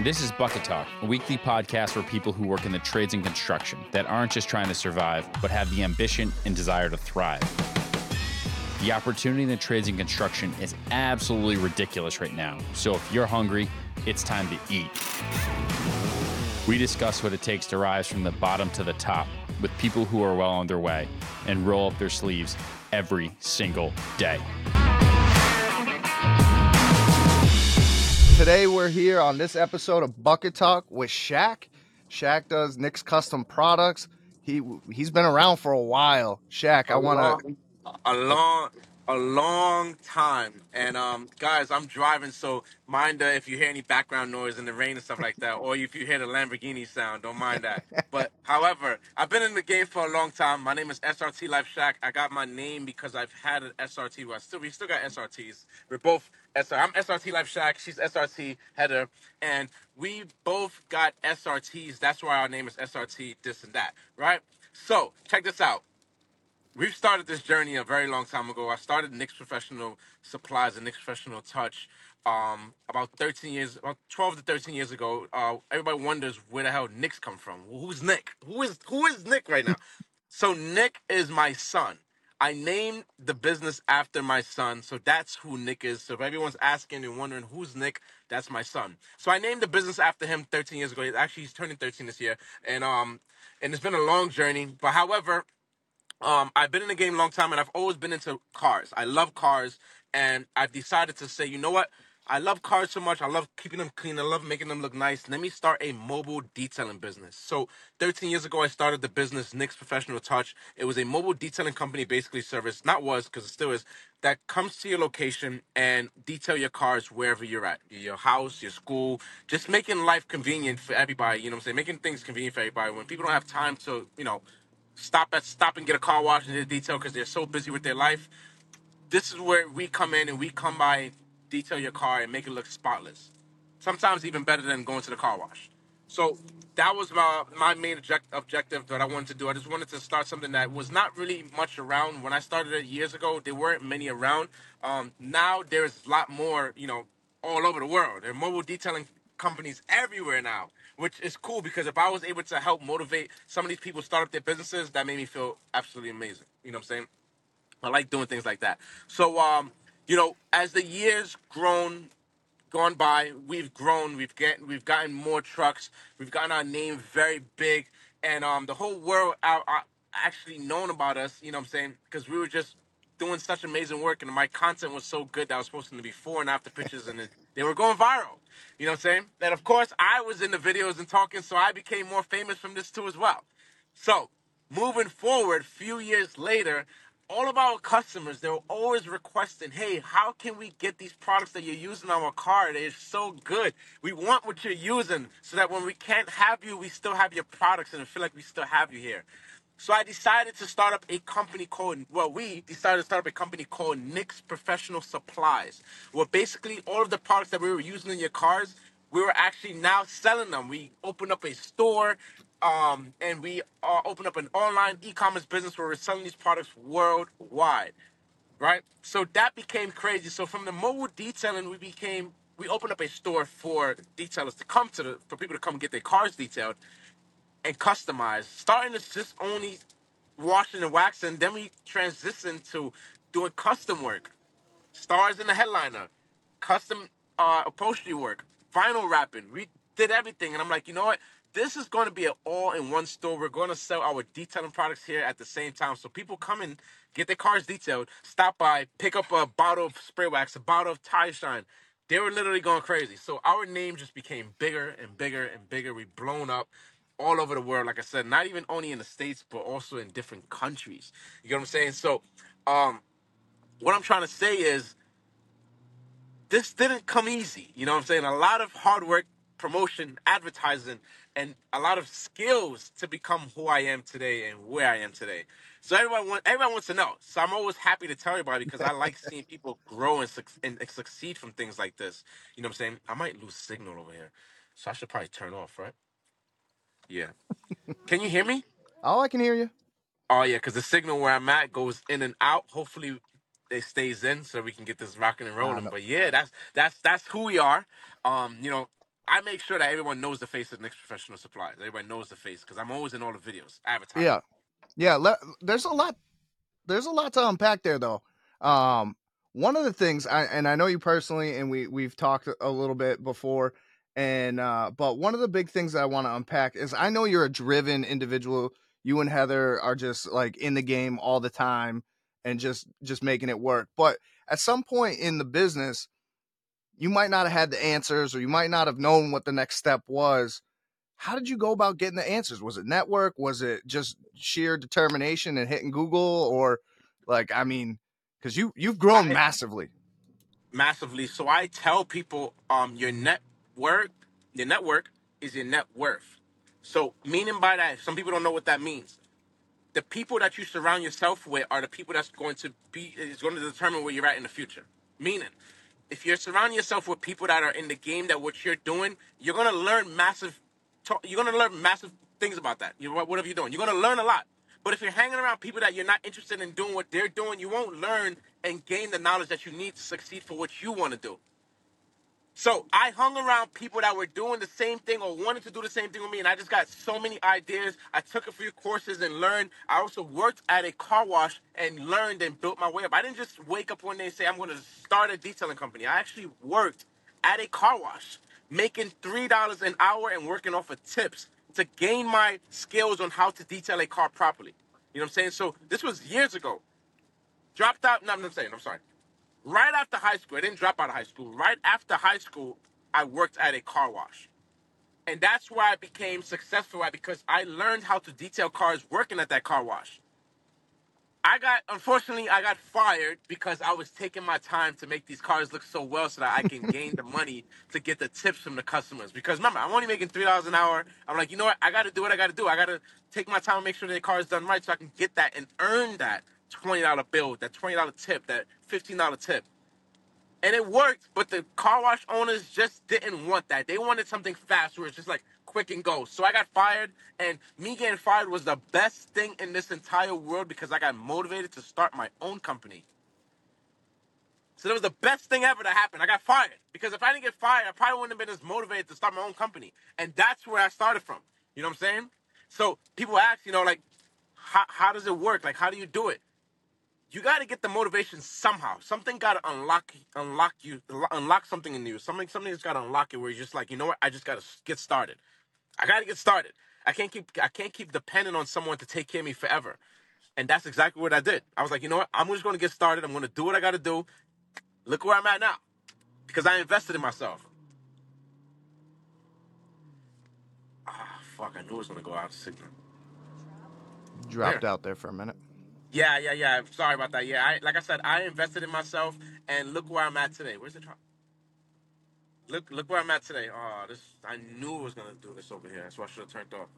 This is Bucket Talk, a weekly podcast for people who work in the trades and construction that aren't just trying to survive, but have the ambition and desire to thrive. The opportunity in the trades and construction is absolutely ridiculous right now. So if you're hungry, it's time to eat. We discuss what it takes to rise from the bottom to the top with people who are well on their way and roll up their sleeves every single day. Today we're here on this episode of Bucket Talk with Shaq. Shaq does Nick's Custom Products. He's been around for a while. Shaq, a long time. And guys, I'm driving, so mind if you hear any background noise in the rain and stuff like that, or if you hear the Lamborghini sound, don't mind that. But however, I've been in the game for a long time. My name is SRT Life Shaq. I got my name because I've had an SRT. We still got SRTs. We're both SR. I'm SRT Life Shaq. She's SRT Heather, and we both got SRTs. That's why our name is SRT. This and that, right? So check this out. We've started this journey a very long time ago. I started Nick's Professional Supplies and Nick's Professional Touch about 12 to 13 years ago. Everybody wonders where the hell Nick's come from. Who's Nick? Who is Nick right now? So Nick is my son. I named the business after my son, so that's who Nick is. So if everyone's asking and wondering who's Nick, that's my son. So I named the business after him 13 years ago. Actually, he's turning 13 this year, and it's been a long journey. But however, I've been in the game a long time, and I've always been into cars. I love cars, and I've decided to say, you know what? I love cars so much. I love keeping them clean. I love making them look nice. Let me start a mobile detailing business. So 13 years ago, I started the business Nick's Professional Touch. It was a mobile detailing company, basically service, not was, because it still is, that comes to your location and detail your cars wherever you're at. Your house, your school, just making life convenient for everybody. You know what I'm saying? Making things convenient for everybody. When people don't have time to, stop and get a car wash and get a detail because they're so busy with their life. This is where we come in and we come by, detail your car and make it look spotless. Sometimes even better than going to the car wash. So that was my main objective that I wanted to do. I just wanted to start something that was not really much around. When I started it years ago, there weren't many around. Now there's a lot more, all over the world. There are mobile detailing companies everywhere now, which is cool because if I was able to help motivate some of these people start up their businesses, that made me feel absolutely amazing. You know what I'm saying? I like doing things like that. So, as the years gone by, we've grown. We've gotten more trucks. We've gotten our name very big, and the whole world are actually known about us. You know what I'm saying? Because we were just doing such amazing work, and my content was so good that I was posting the before and after pictures, and they were going viral. You know what I'm saying? And of course, I was in the videos and talking, so I became more famous from this too as well. So, moving forward, few years later, all of our customers, they're always requesting, hey, how can we get these products that you're using on our car? They're so good. We want what you're using so that when we can't have you, we still have your products and feel like we still have you here. So I decided to start up a company we decided to start up a company called Nick's Professional Supplies. Well, basically all of the products that we were using in your cars, we were actually now selling them. We opened up a store, and we opened up an online e-commerce business where we're selling these products worldwide, right? So that became crazy. So from the mobile detailing, we opened up a store for detailers for people to come get their cars detailed and customized, starting to just only washing and waxing. Then we transitioned to doing custom work, stars in the headliner, custom upholstery work, vinyl wrapping. We did everything, and I'm like, you know what? This is going to be an all-in-one store. We're going to sell our detailing products here at the same time. So people come in, get their cars detailed, stop by, pick up a bottle of spray wax, a bottle of Tire Shine. They were literally going crazy. So our name just became bigger and bigger and bigger. We've blown up all over the world, like I said, not even only in the States, but also in different countries. You get what I'm saying? So what I'm trying to say is this didn't come easy. You know what I'm saying? A lot of hard work, promotion, advertising, and a lot of skills to become who I am today and where I am today. So everyone wants to know. So I'm always happy to tell everybody because I like seeing people grow and succeed from things like this. You know what I'm saying? I might lose signal over here, so I should probably turn off, right? Yeah. Can you hear me? Oh, I can hear you. Oh, yeah, because the signal where I'm at goes in and out. Hopefully, it stays in so we can get this rocking and rolling. No. But yeah, that's who we are. I make sure that everyone knows the face of Nick's Professional Supplies. Everybody knows the face because I'm always in all the videos advertising. Yeah. There's a lot. There's a lot to unpack there, though. One of the things, I know you personally, and we've talked a little bit before, and but one of the big things that I want to unpack is I know you're a driven individual. You and Heather are just like in the game all the time and just making it work. But at some point in the business, you might not have had the answers, or you might not have known what the next step was. How did you go about getting the answers? Was it network? Was it just sheer determination and hitting Google? Or like, I mean, because you've grown massively. Massively. So I tell people, your network is your net worth. So meaning by that, some people don't know what that means. The people that you surround yourself with are the people that's going to determine where you're at in the future. Meaning, if you're surrounding yourself with people that are in the game, that what you're doing, you're gonna learn massive. You're gonna learn massive things about that. Whatever you're doing, you're gonna learn a lot. But if you're hanging around people that you're not interested in doing what they're doing, you won't learn and gain the knowledge that you need to succeed for what you want to do. So I hung around people that were doing the same thing or wanted to do the same thing with me, and I just got so many ideas. I took a few courses and learned. I also worked at a car wash and learned and built my way up. I didn't just wake up one day and say, I'm going to start a detailing company. I actually worked at a car wash, making $3 an hour and working off of tips to gain my skills on how to detail a car properly. You know what I'm saying? So this was years ago. Dropped out. No, I'm sorry. Right after high school, I didn't drop out of high school. Right after high school, I worked at a car wash. And that's where I became successful at, because I learned how to detail cars working at that car wash. Unfortunately, I got fired because I was taking my time to make these cars look so well so that I can gain the money to get the tips from the customers. Because remember, I'm only making $3 an hour. I'm like, you know what? I got to do what I got to do. I got to take my time and make sure the car is done right so I can get that and earn that $20 bill, that $20 tip, that $15 tip. And it worked, but the car wash owners just didn't want that. They wanted something fast where it's just like quick and go. So I got fired, and me getting fired was the best thing in this entire world because I got motivated to start my own company. So that was the best thing ever that happened. I got fired because if I didn't get fired, I probably wouldn't have been as motivated to start my own company. And that's where I started from. You know what I'm saying? So people ask, like, how does it work? Like, how do you do it? You got to get the motivation somehow. Something got to unlock something in you. Something's got to unlock it where you're just like, you know what? I just got to get started. I got to get started. I can't keep depending on someone to take care of me forever. And that's exactly what I did. I was like, you know what? I'm just going to get started. I'm going to do what I got to do. Look where I'm at now because I invested in myself. Fuck, I knew it was going to go out of signal. Dropped out there for a minute. Yeah. Sorry about that. Yeah, like I said, I invested in myself, and look where I'm at today. Where's the truck? Look where I'm at today. Oh, I knew it was gonna do this over here. That's why I should have turned off.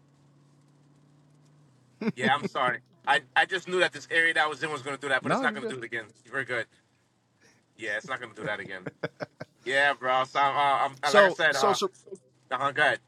Yeah, I'm sorry. I just knew that this area that I was in was gonna do that, but it's not gonna do it again. You're very good. Yeah, it's not gonna do that again. Yeah, bro. So, like I said, go ahead.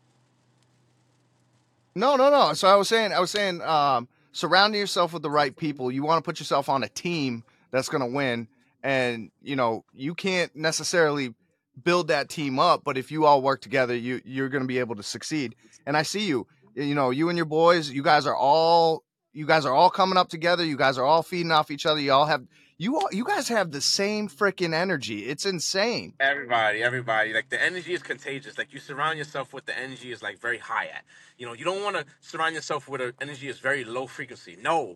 No. So I was saying, surrounding yourself with the right people. You want to put yourself on a team that's going to win, and you can't necessarily build that team up, but if you all work together, you're going to be able to succeed. And I see you and your boys. You guys are all coming up together. You guys are all feeding off each other. You guys have the same freaking energy. It's insane. Everybody. Like, the energy is contagious. Like, you surround yourself with the energy is like very high at. You don't want to surround yourself with an energy is very low frequency. No.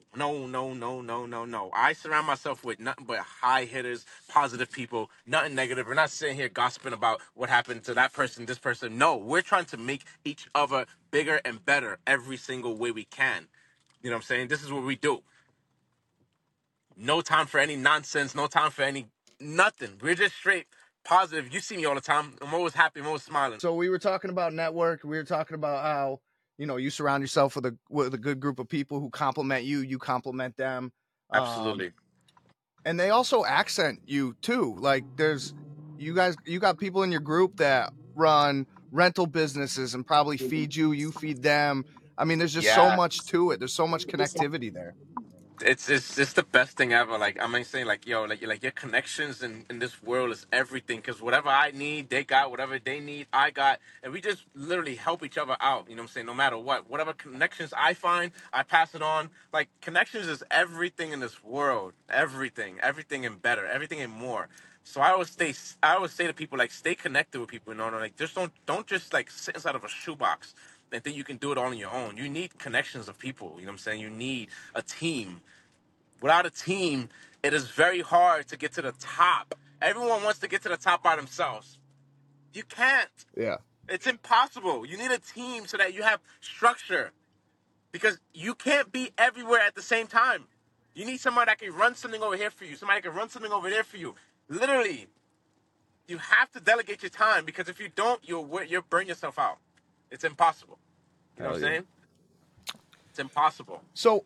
I surround myself with nothing but high hitters, positive people, nothing negative. We're not sitting here gossiping about what happened to that person, this person. No, we're trying to make each other bigger and better every single way we can. You know what I'm saying? This is what we do. No time for any nonsense. No time for nothing. We're just straight positive. You see me all the time. I'm always happy. I'm always smiling. So we were talking about network. We were talking about how, you surround yourself with a good group of people who compliment you. You compliment them. Absolutely. And they also accent you too. Like you got people in your group that run rental businesses and probably feed you. You feed them. I mean, there's just so much to it. There's so much connectivity there. It's the best thing ever. Like I'm saying, like yo, like your connections in this world is everything. Because whatever I need, they got. Whatever they need, I got, and we just literally help each other out. You know what I'm saying? No matter what, whatever connections I find, I pass it on. Like connections is everything in this world. Everything and better, everything and more. So I always say to people like, stay connected with people. You know, like just don't just like sit inside of a shoebox and think you can do it all on your own. You need connections of people. You know what I'm saying? You need a team. Without a team, it is very hard to get to the top. Everyone wants to get to the top by themselves. You can't. Yeah. It's impossible. You need a team so that you have structure because you can't be everywhere at the same time. You need somebody that can run something over here for you, somebody that can run something over there for you. Literally, you have to delegate your time because if you don't, you'll burn yourself out. It's impossible. You know Hell what I'm yeah. saying? It's impossible.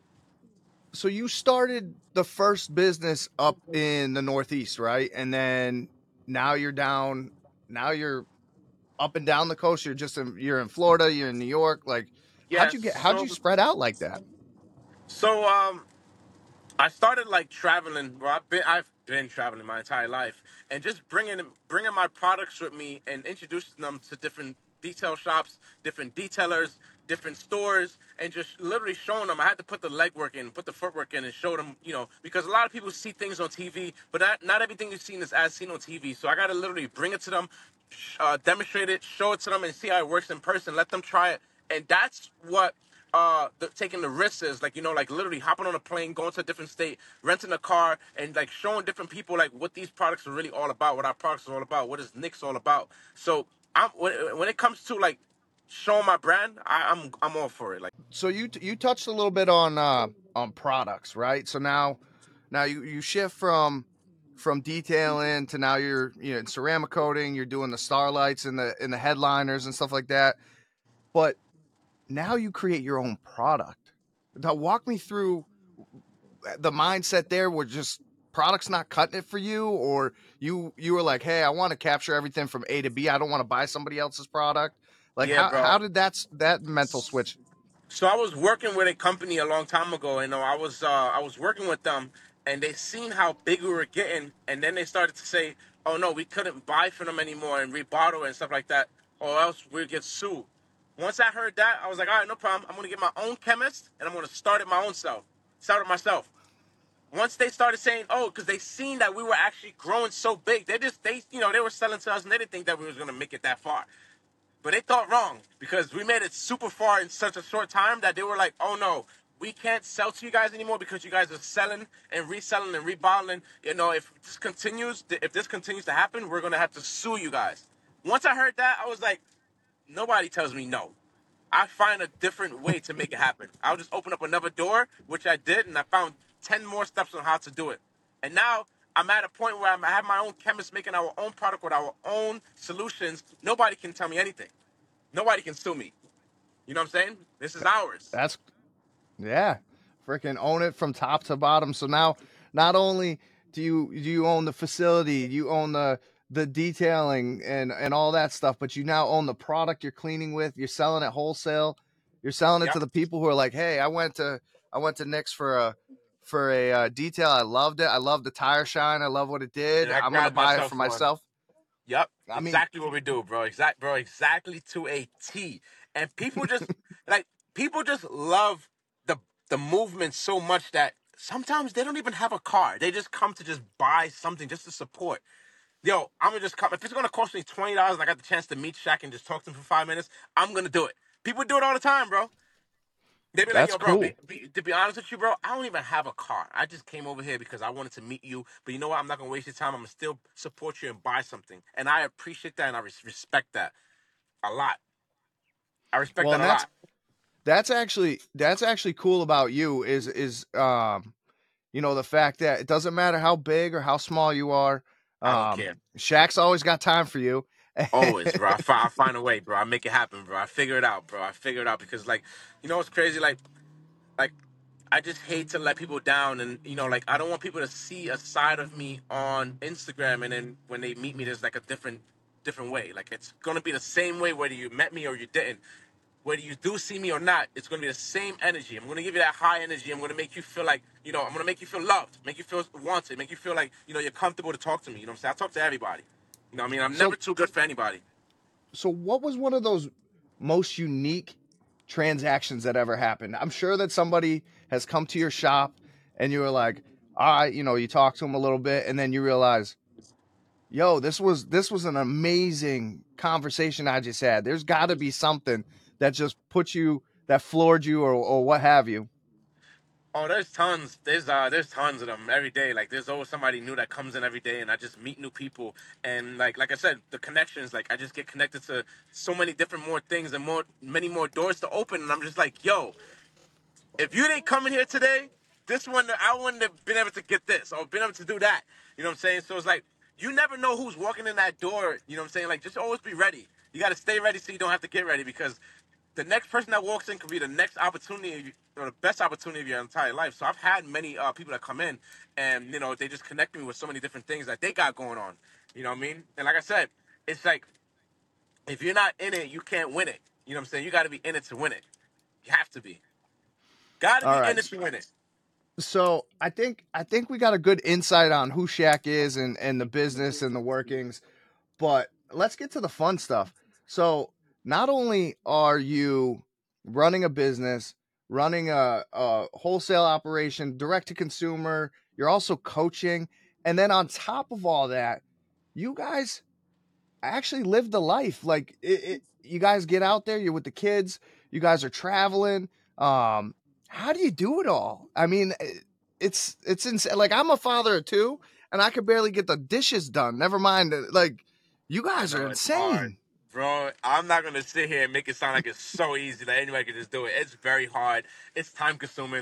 So you started the first business up in the Northeast, right? And then now you're down. Now you're up and down the coast. You're in Florida. You're in New York. Like, Yes. how'd you spread out like that? So I started like traveling. Well, I've been traveling my entire life, and just bringing my products with me and introducing them to different detail shops, different detailers, different stores, and just literally showing them. I had to put the legwork in, put the footwork in, and show them. You know, because a lot of people see things on TV, but not everything you've seen is as seen on TV. So I got to literally bring it to them, demonstrate it, show it to them, and see how it works in person. Let them try it, and that's what taking the risks is like, you know, like literally hopping on a plane, going to a different state, renting a car, and like showing different people like what these products are really all about, what our products are all about, what is Nick's all about. So when it comes to like showing my brand, I'm all for it. Like, So you touched a little bit on products, right? So now you shift from detailing to now you're in ceramic coating. You're doing the starlights and the headliners and stuff like that. But now you create your own product. Now walk me through the mindset there. Where just products not cutting it for you, or you were like, hey, I want to capture everything from A to B. I don't want to buy somebody else's product. Like yeah, how bro. did that mental switch? So I was working with a company a long time ago, and I was working with them, and they seen how big we were getting, and then they started to say, "Oh no, we couldn't buy from them anymore and rebottle and stuff like that, or else we'd get sued." Once I heard that, I was like, "All right, no problem. I'm gonna get my own chemist, and I'm gonna start it my own self, start it myself." Once they started saying, "Oh," because they seen that we were actually growing so big, they were selling to us, and they didn't think that we was gonna make it that far. But they thought wrong because we made it super far in such a short time that they were like, "Oh no, we can't sell to you guys anymore because you guys are selling and reselling and rebottling. You know, if this continues to happen, we're gonna have to sue you guys." Once I heard that, I was like, nobody tells me no. I find a different way to make it happen. I'll just open up another door, which I did, and I found 10 more steps on how to do it. And now I'm at a point where I have my own chemist making our own product with our own solutions. Nobody can tell me anything. Nobody can sue me. You know what I'm saying? This is ours. That's Yeah, freaking own it from top to bottom. So now, not only do you own the facility, you own the detailing and all that stuff, but you now own the product you're cleaning with. You're selling it wholesale. You're selling it to Yep. the people who are like, hey, I went to Nick's for a detail. I loved it. I loved the tire shine. I love what it did. And I I'm gonna grabbed buy it myself for one. myself. Yep. I mean, Exactly what we do, bro. Exactly to a T. And people just like people just love the the movement so much that sometimes they don't even have a car. They just come to just buy something just to support. Yo, I'm gonna just come. If it's gonna cost me $20 and I got the chance to meet Shaq and just talk to him for 5 minutes, I'm gonna do it. People do it all the time, bro. They be like, that's yo, bro, cool. to be honest with you, bro, I don't even have a car. I just came over here because I wanted to meet you. But you know what? I'm not going to waste your time. I'm going to still support you and buy something. And I appreciate that and I respect that a lot. I respect Well, that and a that's lot. that's actually cool about you is the fact that it doesn't matter how big or how small you are. I don't care. Shaq's always got time for you. Always, bro. I find a way, bro. I make it happen, bro. I figure it out, bro. I figure it out because, like, you know what's crazy? Like, I just hate to let people down, and like I don't want people to see a side of me on Instagram, and then when they meet me, there's like a different way. Like it's gonna be the same way whether you met me or you didn't. whether you do see me or not, it's going to be the same energy. I'm going to give you that high energy. I'm going to make you feel like, I'm going to make you feel loved, make you feel wanted, make you feel like, you're comfortable to talk to me. You know what I'm saying? I talk to everybody. You know what I mean? I'm never So too good for anybody. so what was one of those most unique transactions that ever happened? I'm sure that somebody has come to your shop and you were like, all right, you talk to them a little bit and then you realize, yo, this was an amazing conversation I just had. There's got to be something that just that floored you or what have you. Oh, there's tons. There's tons of them every day. Like there's always somebody new that comes in every day, and I just meet new people. And like I said, the connections. Like I just get connected to so many different more things and many more doors to open. And I'm just like, yo, if you didn't come in here today, I wouldn't have been able to get this or been able to do that. You know what I'm saying? So it's like you never know who's walking in that door. You know what I'm saying? Like just always be ready. You got to stay ready so you don't have to get ready, because the next person that walks in could be the next opportunity or the best opportunity of your entire life. So I've had many people that come in and they just connect me with so many different things that they got going on. You know what I mean? And like I said, it's like if you're not in it, you can't win it. You know what I'm saying? You got to be in it to win it. You have to be. Got to All be in right. it to win it. So I think we got a good insight on who Shaq is and the business and the workings, but let's get to the fun stuff. So not only are you running a business, running a wholesale operation, direct to consumer, you're also coaching, and then on top of all that, you guys actually live the life. Like you guys get out there, you're with the kids, you guys are traveling. How do you do it all? I mean, it's insane. Like I'm a father of two, and I could barely get the dishes done. Never mind, like you I guys are know it's hard. insane. Bro, I'm not gonna sit here and make it sound like it's so easy that anybody can just do it. It's very hard. It's time consuming.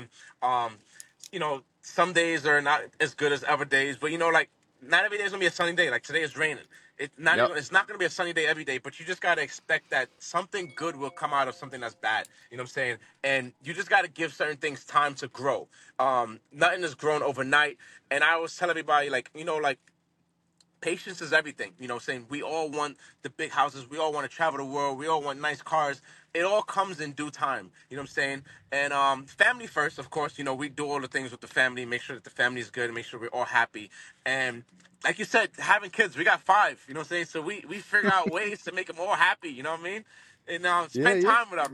Some days are not as good as other days, but like not every day is gonna be a sunny day. Like today is raining. Yep. It's not gonna be a sunny day every day, but you just gotta expect that something good will come out of something that's bad. You know what I'm saying? And you just gotta give certain things time to grow. Nothing is grown overnight. And I always tell everybody, like patience is everything. You know what I'm saying? We all want the big houses. We all want to travel the world. We all want nice cars. It all comes in due time. You know what I'm saying? And family first, of course. We do all the things with the family, make sure that the family is good, and make sure we're all happy. And like you said, having kids, we got 5. You know what I'm saying? So we figure out ways to make them all happy. You know what I mean? And Yeah, spend yeah. time with them.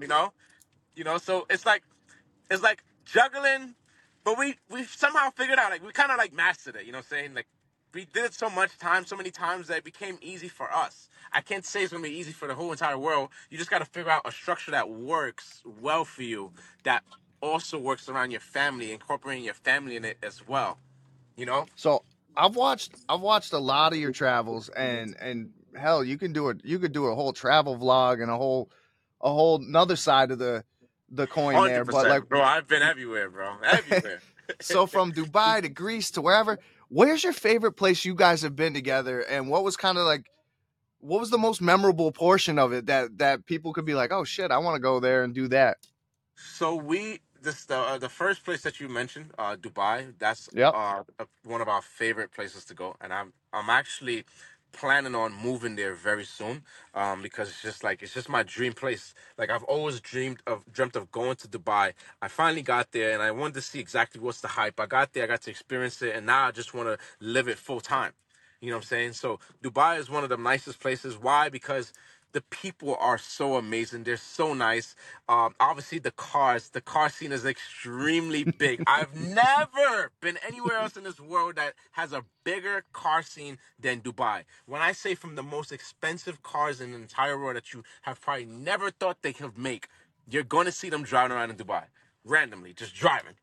So it's like juggling, but we somehow figured out, like we kind of like mastered it. You know what I'm saying? Like we did it so many times that it became easy for us. I can't say it's gonna be easy for the whole entire world. You just gotta figure out a structure that works well for you, that also works around your family, incorporating your family in it as well. You know? So I've watched a lot of your travels, and hell, you can do it. You could do a whole travel vlog and a whole another side of the coin there. But like, 100%, bro. I've been everywhere, bro. Everywhere. so from Dubai to Greece to wherever, where's your favorite place you guys have been together, and what was kind of like, what was the most memorable portion of it that people could be like, oh shit, I want to go there and do that. So the first place that you mentioned, Dubai. That's Yep. one of our favorite places to go, and I'm actually planning on moving there very soon, because it's just my dream place. Like I've always dreamt of going to Dubai. I finally got there, and I wanted to see exactly what's the hype. I got there, I got to experience it, and now I just want to live it full time. You know what I'm saying? So Dubai is one of the nicest places. Why? Because the people are so amazing. They're so nice. Obviously, the car scene is extremely big. I've never been anywhere else in this world that has a bigger car scene than Dubai. When I say from the most expensive cars in the entire world that you have probably never thought they could make, you're going to see them driving around in Dubai randomly, just driving.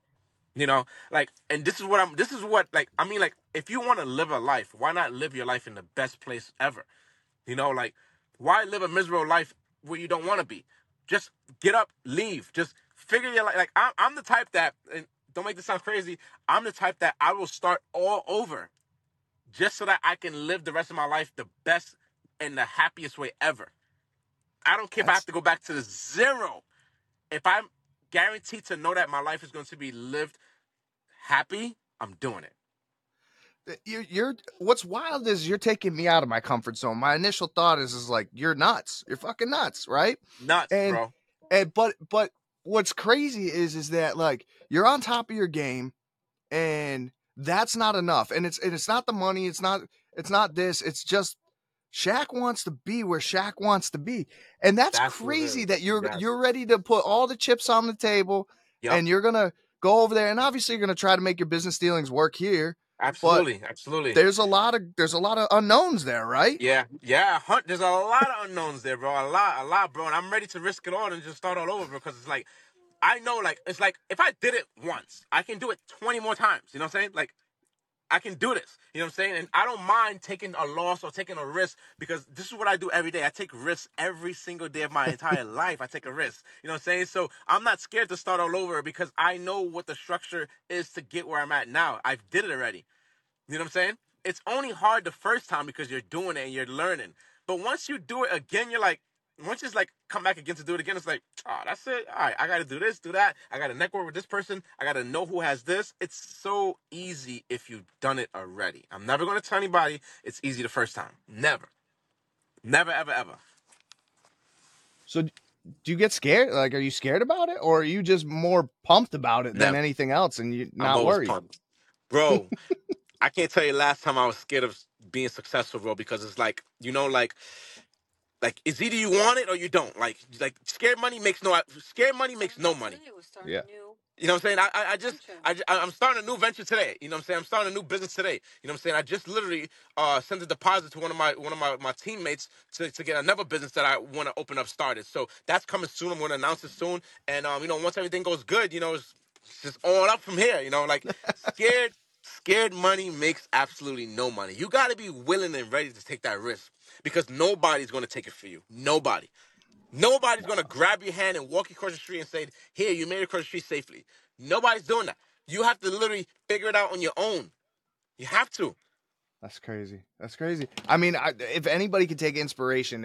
And this is what, if you want to live a life, why not live your life in the best place ever? Why live a miserable life where you don't want to be? Just get up, leave, just figure your life. Like, I'm the type that, and don't make this sound crazy, I'm the type that I will start all over just so that I can live the rest of my life the best and the happiest way ever. I don't care if I have That's to go back to the zero. If I'm guaranteed to know that my life is going to be lived happy, I'm doing it. you're what's wild is you're taking me out of my comfort zone. My initial thought is like, you're nuts. You're fucking nuts, right? Nuts, And bro. But what's crazy is that like you're on top of your game, and that's not enough. And it's not the money. It's not this. It's just Shaq wants to be where Shaq wants to be, and that's That's what it crazy is. that Yes. you're ready to put all the chips on the table, Yep. and you're gonna go over there, and obviously you're gonna try to make your business dealings work here. Absolutely. There's a lot of unknowns there, right? Yeah. There's a lot of unknowns there, bro. A lot, bro. And I'm ready to risk it all and just start all over, bro. Because it's like, I know, like, it's like if I did it once, I can do it 20 more times. You know what I'm saying? Like, I can do this. You know what I'm saying? And I don't mind taking a loss or taking a risk, because this is what I do every day. I take risks every single day of my entire life. I take a risk. You know what I'm saying? So I'm not scared to start all over, because I know what the structure is to get where I'm at now. I've did it already. You know what I'm saying? It's only hard the first time because you're doing it and you're learning. But once you do it again, you're like, once it's like come back again to do it again, it's like, oh, that's it. All right, I got to do this, do that. I got to network with this person. I got to know who has this. It's so easy if you've done it already. I'm never going to tell anybody it's easy the first time. Never. Never, ever, ever. So do you get scared? Like, are you scared about it, or are you just more pumped about it than Never. anything else, and you're I'm not always worried? pumped. Bro, I can't tell you last time I was scared of being successful, bro, because it's like, like it's either you want it or you don't. Like scared money makes no money. Yeah. You know what I'm saying? I'm starting a new venture today. You know what I'm saying? I'm starting a new business today. You know what I'm saying? I just literally sent a deposit to one of my teammates to get another business that I want to open up started. So that's coming soon. I'm going to announce it soon. And once everything goes good, it's just all up from here. Like scared money makes absolutely no money. You got to be willing and ready to take that risk, because nobody's going to take it for you. Nobody. Nobody's going to grab your hand and walk you across the street and say, here, you made it across the street safely. Nobody's doing that. You have to literally figure it out on your own. You have to. That's crazy. I mean, if anybody could take inspiration,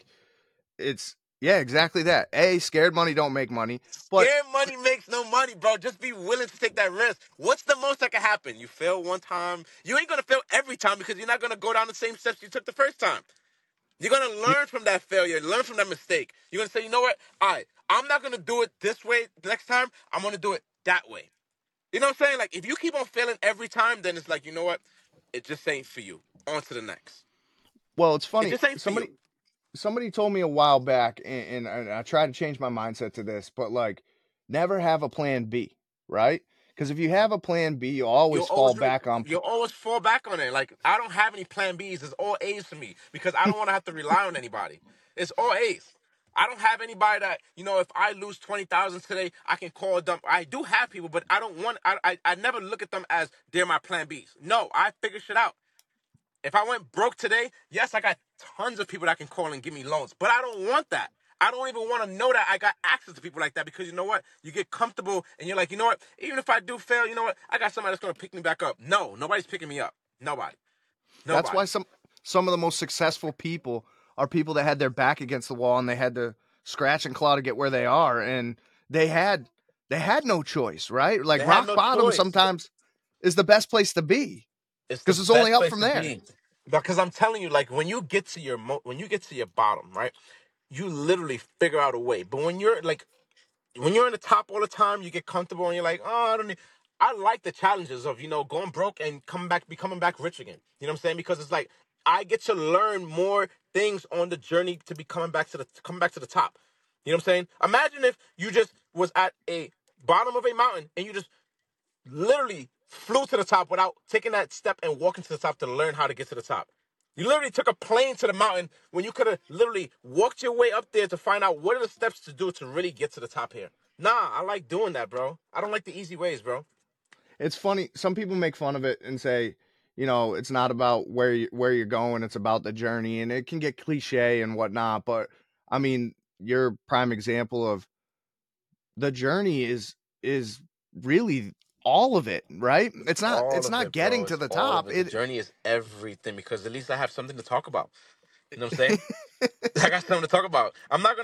yeah, exactly that. Scared money don't make money. But Scared money makes no money, bro. Just be willing to take that risk. What's the most that can happen? You fail one time. You ain't going to fail every time, because you're not going to go down the same steps you took the first time. You're going to learn from that failure, learn from that mistake. You're going to say, you know what? All right, I'm not going to do it this way next time. I'm going to do it that way. You know what I'm saying? Like, if you keep on failing every time, then it's like, you know what? It just ain't for you. On to the next. Well, it's funny. It just ain't for you. Somebody told me a while back, and I try to change my mindset to this, but like, never have a plan B, right? Because if you have a plan B, you always fall back on. You'll always fall back on it. Like, I don't have any plan Bs. It's all A's for me, because I don't want to have to rely on anybody. It's all A's. I don't have anybody that, if I lose 20,000 today, I can call them. I do have people, but I don't want, I never look at them as they're my plan Bs. No, I figure shit out. If I went broke today, yes, I got tons of people that can call and give me loans, but I don't want that. I don't even want to know that I got access to people like that, because you know what? You get comfortable and you're like, you know what? Even if I do fail, you know what? I got somebody that's going to pick me back up. No, nobody's picking me up. Nobody. That's why some of the most successful people are people that had their back against the wall and they had to scratch and claw to get where they are, and they had no choice, right? Like, rock bottom sometimes is the best place to be, because it's only up from there. Because I'm telling you, like, when you get to your bottom, right? You literally figure out a way. But when you're in the top all the time, you get comfortable and you're like, oh, I like the challenges of, going broke and becoming back rich again. You know what I'm saying? Because it's like, I get to learn more things on the journey to be coming back to the top. You know what I'm saying? Imagine if you just was at a bottom of a mountain and you just literally flew to the top without taking that step and walking to the top to learn how to get to the top. You literally took a plane to the mountain when you could have literally walked your way up there to find out what are the steps to do to really get to the top here. Nah, I like doing that, bro. I don't like the easy ways, bro. It's funny. Some people make fun of it and say, it's not about where you're going. It's about the journey, and it can get cliche and whatnot. But I mean, you're a prime example of the journey is really all of it, right? It's not getting to the top. The journey is everything, because at least I have something to talk about. You know what I'm saying? I got something to talk about.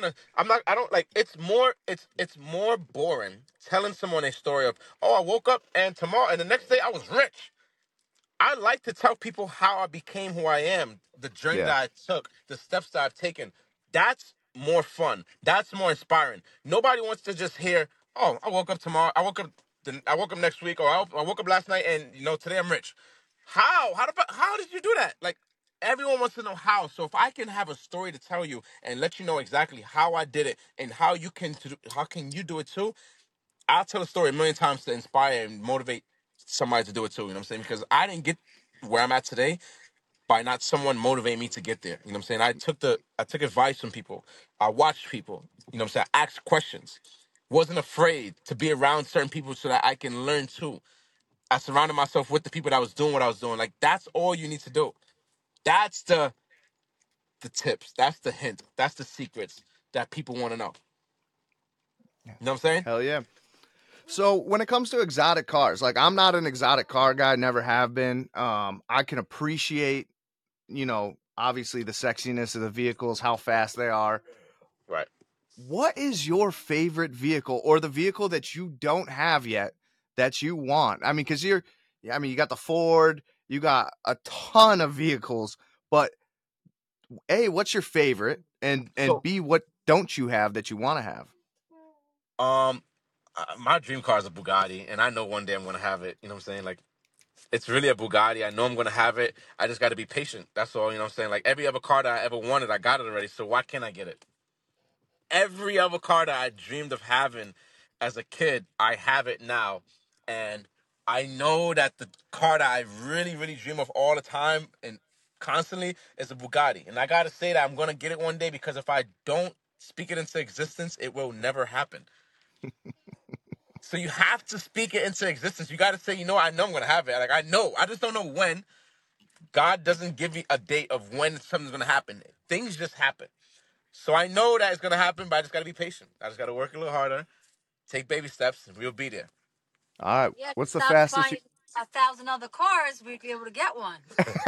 It's more boring telling someone a story of, oh, I woke up and the next day I was rich. I like to tell people how I became who I am, the journey that I took, the steps that I've taken. That's more fun. That's more inspiring. Nobody wants to just hear, "Oh, I woke up tomorrow. I woke up next week, or I woke up last night, and today I'm rich." How? How did you do that? Like, everyone wants to know how. So if I can have a story to tell you and let you know exactly how I did it and how can you do it too? I'll tell a story a million times to inspire and motivate somebody to do it too. You know what I'm saying? Because I didn't get where I'm at today by not someone motivating me to get there. You know what I'm saying? I took advice from people. I watched people. You know what I'm saying? I asked questions. Wasn't afraid to be around certain people so that I can learn too. I surrounded myself with the people that was doing what I was doing. Like, that's all you need to do. That's the tips. That's the hint. That's the secrets that people want to know. You know what I'm saying? Hell yeah. So when it comes to exotic cars, like I'm not an exotic car guy, never have been. I can appreciate, obviously the sexiness of the vehicles, how fast they are. Right. What is your favorite vehicle, or the vehicle that you don't have yet that you want? I mean, because you got the Ford, you got a ton of vehicles, but A, what's your favorite? And So, B, what don't you have that you want to have? my dream car is a Bugatti, and I know one day I'm gonna have it. You know what I'm saying? Like, it's really a Bugatti. I know I'm gonna have it. I just got to be patient. That's all. You know what I'm saying? Like, every other car that I ever wanted, I got it already. So why can't I get it? Every other car that I dreamed of having as a kid, I have it now. And I know that the car that I really, really dream of all the time and constantly is a Bugatti. And I got to say that I'm going to get it one day, because if I don't speak it into existence, it will never happen. So you have to speak it into existence. You got to say, I know I'm going to have it. Like, I know. I just don't know when. God doesn't give me a date of when something's going to happen. Things just happen. So I know that it's going to happen, but I just got to be patient. I just got to work a little harder, take baby steps, and we'll be there. All right. Yeah, What's the stop fastest? buying 1,000 other cars, we'd be able to get one.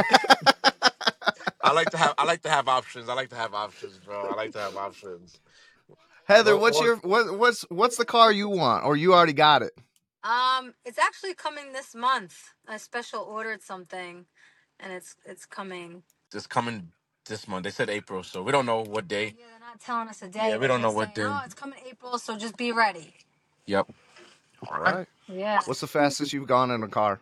I like to have options. I like to have options, bro. I like to have options. Heather, Well, what's the car you want, or you already got it? It's actually coming this month. I special ordered something, and it's coming. It's coming this month. They said April, so we don't know what day. Yeah, they're not telling us a day. Yeah, we don't know what day. Oh, it's coming April, so just be ready. Yep. All right. Yeah. What's the fastest you've gone in a car?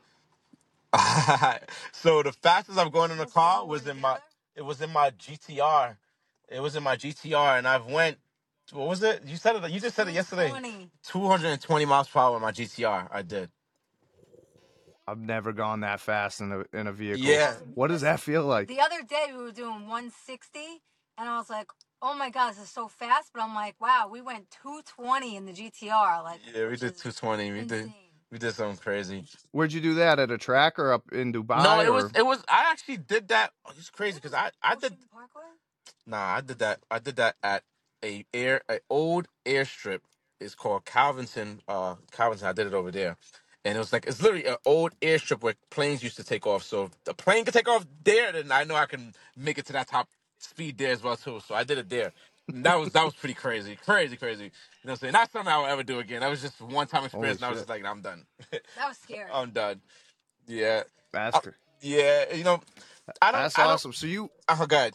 So the fastest I've gone in a Let's car go was in together. my GTR. It was in my GTR, and I've went. What was it? You said it. You just said it yesterday. 220. 220 miles per hour in my GTR. I did. I've never gone that fast in a vehicle. Yeah. What does that feel like? The other day we were doing 160, and I was like, "Oh my god, this is so fast!" But I'm like, "Wow, we went 220 in the GTR." Like, Yeah, we did 220. We did something crazy. Where'd you do that? At a track or up in Dubai? No, or? it was. I actually did that. Oh, it's crazy because I did. Ocean Parkway? Nah, I did that. I did that at a old airstrip. It's called Calvinton. Calvinton. I did it over there, and it was like, it's literally an old airstrip where planes used to take off. So if the plane could take off there, then I know I can make it to that top speed there as well too. So I did it there. And that was pretty crazy, crazy. You know what I'm saying? Not something I will ever do again. That was just a one-time Holy experience, and I was shit. just like, I'm done. That was scary. I'm done. Yeah. That's Yeah. That's I don't. awesome. So you. I forgot.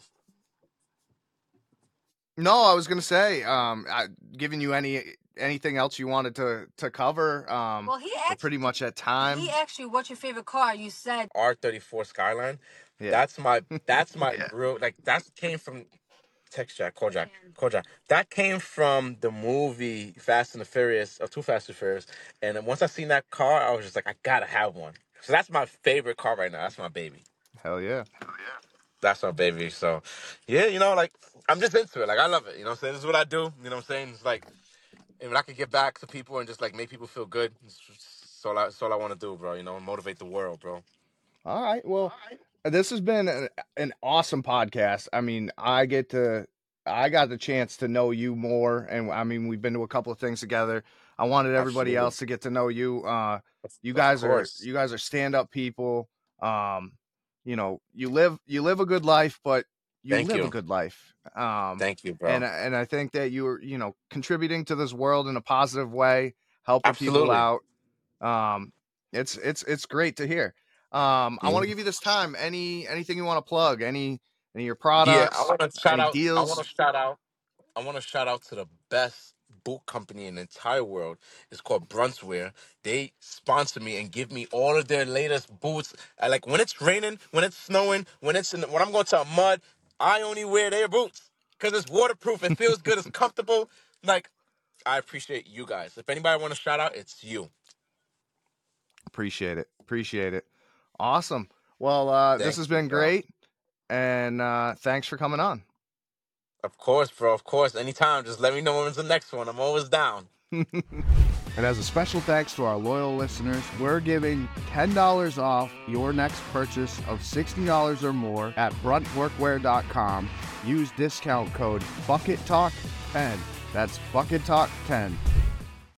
No, I was gonna say, giving you anything else you wanted to cover. Well, we're pretty much at time. He asked you, "What's your favorite car?" You said R34 Skyline. Yeah. That's my Yeah. real, like, that came from Text Jack, call Jack. That came from the movie Fast and the Furious, or Too Fast and Furious. And then once I seen that car, I was just like, I gotta have one. So that's my favorite car right now. That's my baby. Hell yeah. That's my baby. So yeah, like, I'm just into it. Like, I love it. You know what I'm saying? This is what I do. You know what I'm saying? It's like, and when I could get back to people and just like make people feel good, it's all I want to do, bro. Motivate the world, bro. All right. Well, this has been an awesome podcast. I mean, I got the chance to know you more, and I mean, we've been to a couple of things together. I wanted everybody Absolutely. else to get to know you. You Of guys course. are stand-up people. You live a good life, but you Thank live you. a good life. Thank you, bro. And I think that you're, contributing to this world in a positive way, helping people Absolutely. out. It's great to hear. I want to give you this time. Anything you want to plug? Any of your Yeah, products? I want to shout Any out. I want deals? to shout out I want to shout out to the best boot company in the entire world. It's called Bruntswear. They sponsor me and give me all of their latest boots. I like when it's raining, when it's snowing, when I'm going to a mud, I only wear their boots because it's waterproof. It feels good. It's comfortable. Like, I appreciate you guys. If anybody want to shout out, it's you. Appreciate it. Awesome. Well, this has been great, and thanks for coming on. Of course, bro. Of course. Anytime. Just let me know when's the next one. I'm always down. And as a special thanks to our loyal listeners, we're giving $10 off your next purchase of $60 or more at bruntworkwear.com. Use discount code BucketTalk10. That's BucketTalk10.